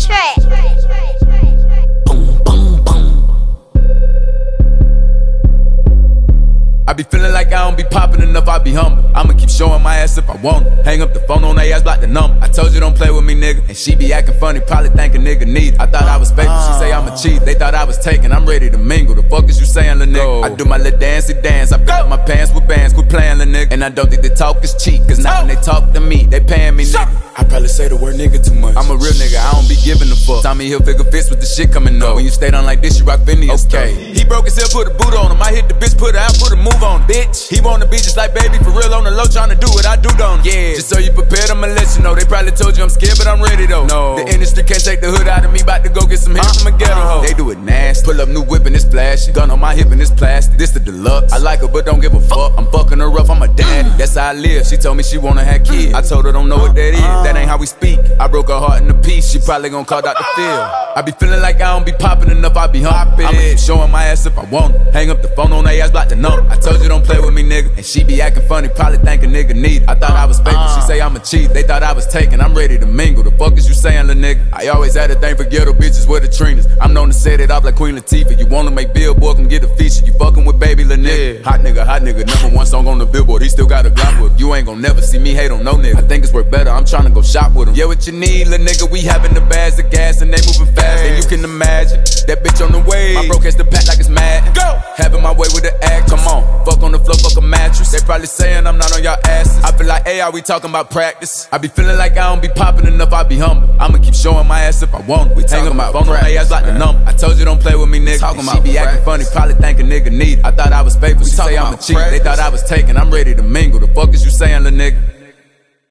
I be feeling like I don't be popping enough, I be humble. I'ma keep showing my ass if I want it. Hang up the phone on they ass, block the number. I told you don't play with me, nigga. And she be acting funny, probably think a nigga need it. I thought I was faithful, she say I'm a cheat. They thought I was taken, I'm ready to mingle. The fuck is you saying, lil' nigga? I do my little dancey dance. I fill up my pants with bands, quit playing, lil' nigga. And I don't think the talk is cheap, cause now when they talk to me, they paying me, nigga. I probably say the word nigga too much. I'm a real nigga, I don't be giving a fuck. Tommy Hilfiger fits with the shit coming up. When you stay down like this, you rock Phineas. Okay. He broke his hip, put a boot on him. I hit the bitch, put her out, put a move on him. Bitch, he wanna be just like baby, for real on the low, tryna do what I do, don't he? Yeah, just so you prepared, I'ma let you know. They probably told you I'm scared, but I'm ready though. No, the industry can't take the hood out of me. Bout to go get some hit from a ghetto hoe. They do it nasty. Pull up new whip and it's flashy. Gun on my hip and it's plastic. This the deluxe. I like her, but don't give a fuck. I'm fucking her rough, I'm a daddy. That's how I live. She told me she wanna have kids. I told her don't know what that is. That ain't how we speak. I broke her heart in a piece. She probably gon' call Dr. Phil. I be feeling like I don't be popping enough. I be humping. I'ma keep showing my ass if I want it. Hang up the phone on they ass, block the number. I told you don't play with me, nigga. And she be acting funny, probably think a nigga need it. I thought I was faithful. She say I'm a cheat. They thought I was taken. I'm ready to mingle. The fuck is you saying, lil' nigga? I always had a thing for ghetto bitches with the Trinas. I'm known to set it off like Queen Latifah. You wanna make Billboard, come get a feature. You fucking with baby, lil' nigga. Yeah. Hot nigga. Number one song on the Billboard. He still got a Glock with him. You ain't gon' never see me hate on no nigga. I think it's worth better. I'm tryna go shop with him. Yeah, what you need, lil' nigga? We having the bags of gas and they moving fast. And you can imagine that bitch on the way. My bro catch the pack like it's mad. Go! Having my way with the act. Come on. Fuck on the floor, fuck a mattress. They probably saying I'm not on y'all asses. I feel like, hey, are we talking about practice? I be feeling like I don't be popping enough, I be humble. I'ma keep showing my ass if I want it. We talking about phone on they ass like the number. I told you don't play with me, nigga. Talking about she be acting funny, probably think a nigga need it. I thought I was faithful, she say I'm a cheat. They thought I was taken, I'm ready to mingle. The fuck is you saying, lil' nigga?